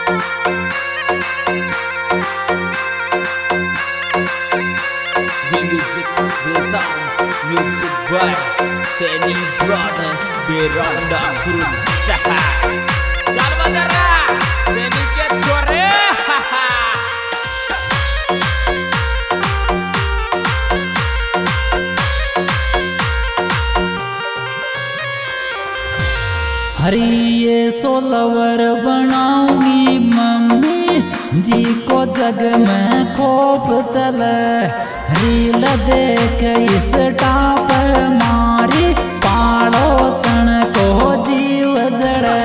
Music will sound, music by Seni Brothers Beronda Berusaha. Jangan bandara, Seni ke chore. हरी ये solver बनाऊंगी mummy जी को जग में खोप चले रील देख इस टाप मारी पाड़ोसन को जीव जड़े।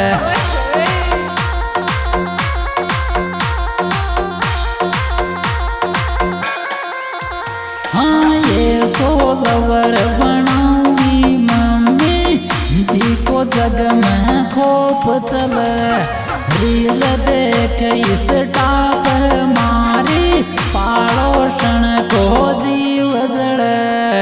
हाँ ये सोलवर बनाऊंगी मम्मी जी को जग में खोप चले रील देख इस टाप मारी पाड़ोसन को जीव जड़े।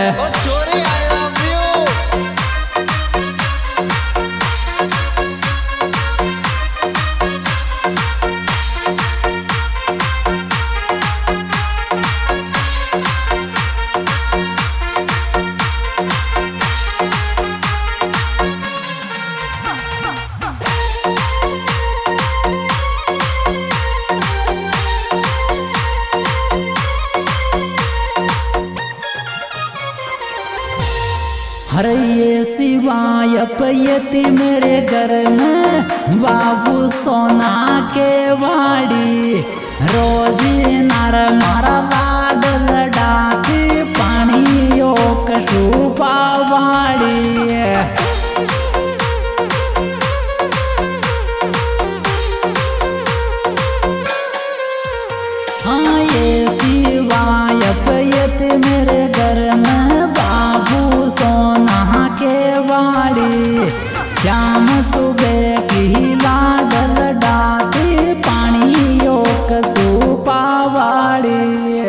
हरे ये सिवाय पयती मेरे घर में बाबू सोना के वाड़ी रोजी नार मारा लाड लडाती पानी यो कशुपा वाड़ी। हाँ ये सिवाय पयती मेरे घर में बाबू सोना के वाड़ी श्याम सुबह की लाडल डाती पानी यो कसूपा वाड़ी।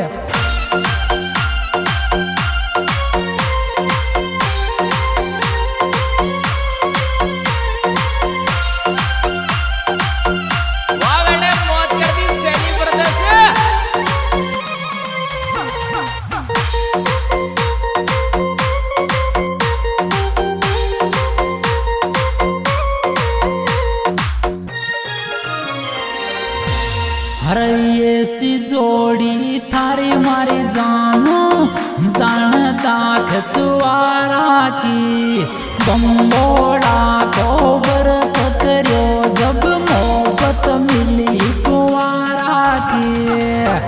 हरे ये सी जोड़ी थारी मारी जानू जान दाख चुआरा की बम्बोड़ा को व्रत करो जब मोहब्बत मिली कुआरा की।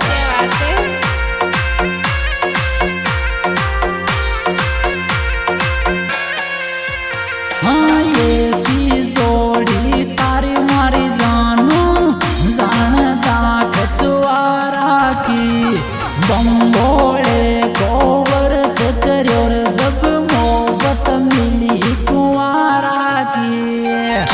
हाँ ये सी जोड़ी थारी मारी जानू जान दाख चुआरा की बम्बोड़े को व्रत करो जब मोहब्बत मिली कुआरा की।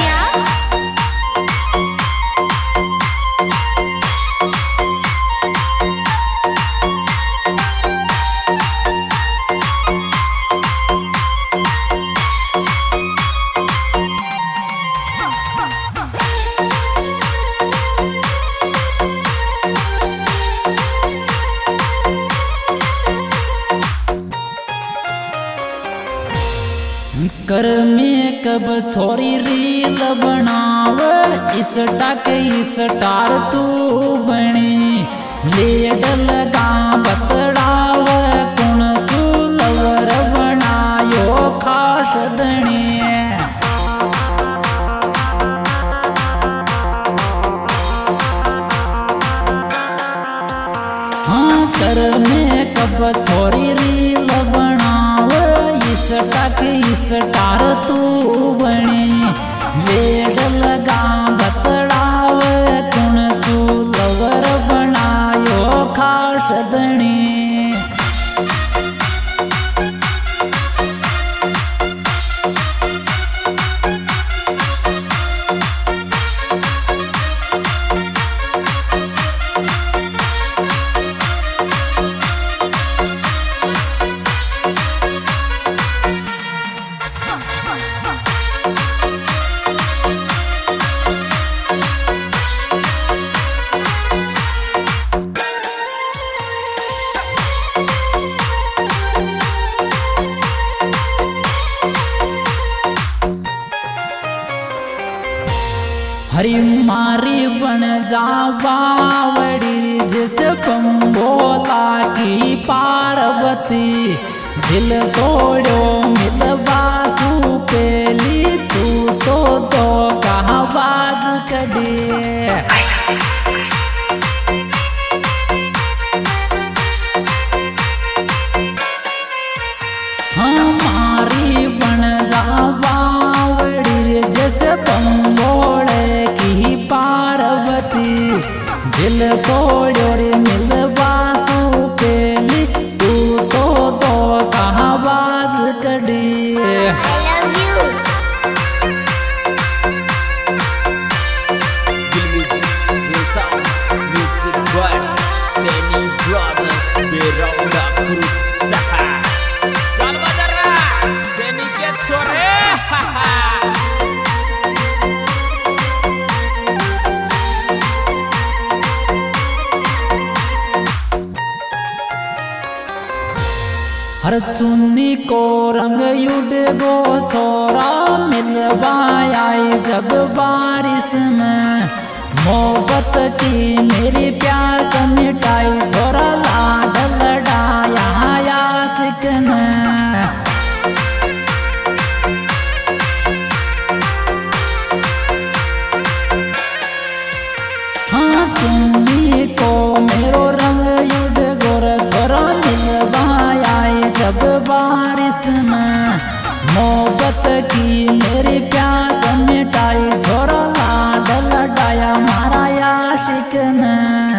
कर में कब छोरी रील बनाव इस टाक इस टार तू बनी लेड लगा बतड़ाव कुण सुलवर बनायो खास दणी। हाँ कर में कब छोरी रील बनाव इस टाक इस टार तू बनी वेड लगा बतड़ाव कुण सुलवर बनायो खास दणी। हरी मारी बन जा बावड़ी जिस बम्बोला की पार्वती दिल तोड़ो मिलवा सू पेली तू तो कहा बाज कड़ी हमारी बन जा बावड़ी जैसे बम्बोड़े की पार्वती दिल तोड़ो रे मिलवा सू पेली तू तो कहा बाज कड़ी हर चुन्नी को रंग युड गो छोरा मिलवाई जब बारिश में मोहब्बत की मेरी प्यास मिटाई छोरा लाड लड़ाया यासिक ने हाँ चुन्नी को मेरो रंग युड गोर छोरा मिलवाया जब बारिश में मोहब्बत की मेरी प्यास मिटाई छोरा लाड लड़ाया मारा आशिक ने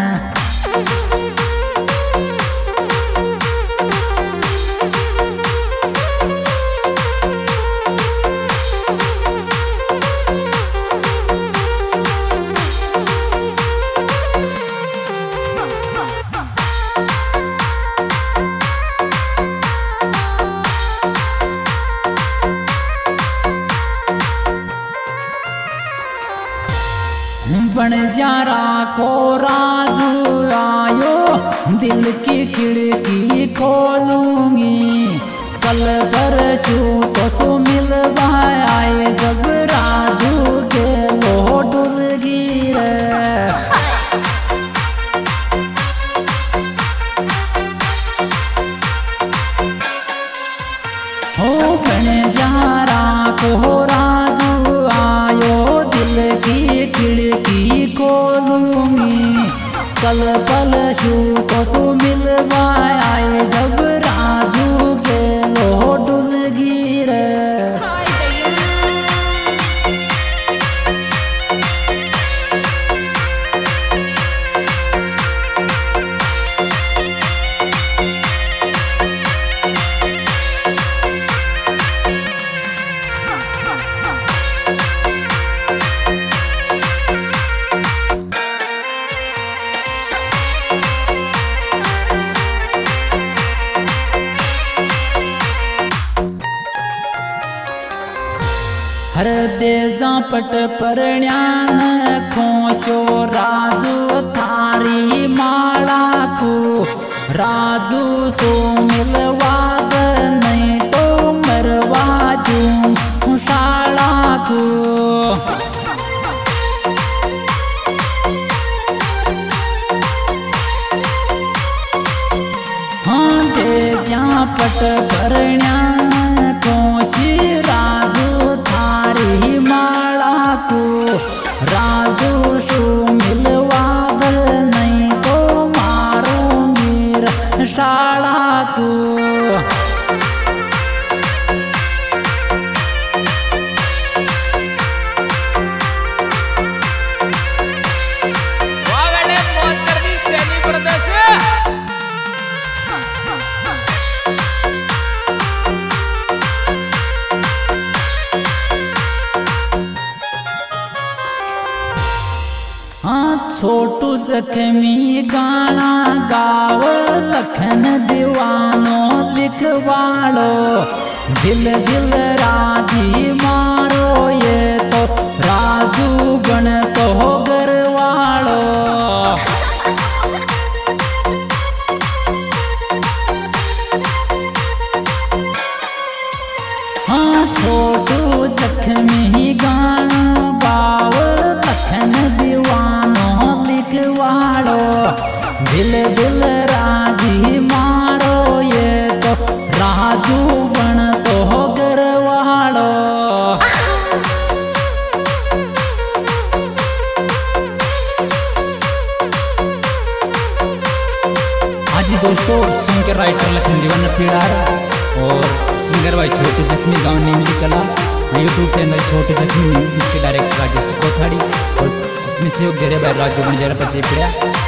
बन जारा को राजू आयो दिल की खिड़की खोलूंगी कल परसू तो सो मिलवाए जब राजू के लो डुल गिरे हो बन जारा को राजू आयो दिल की खिड़की खोलूंगी कल पल शू को तू मिलवाए जब राजू के लो डुल गिरे हर देजा पट परण्यान खोशो राजू थारी माला को राजू सो मिलवाद नहीं तो मरवा दूं शाला को हाँ देजा पट परण्यान खोशी राजू थारी माला को राजू शू मिलवाद नहीं तो मारूंगी शाला को छोटू जख्मी गाना गाव लखन दीवानो लिखवाड़ो दिल दिल राजी मारो ये तो राजू गण तो गरवाड़ो हाँ छोटू जख्मी गाना गाव लखन दिल दिल राजी मारो ये तो राजू बन तो गरवाड़ो। आज दोस्तों सिंगर राइटर लखन दीवाना पीड़ार और सिंगर भाई छोटू जख्मी गाँव नीमली कला यूट्यूब चैनल छोटू जख्मी जिसके डायरेक्टर राजेश कोथाड़ी और इसमें सहयोग दे रहे भाई राजू बन जरा बचे पड़ा।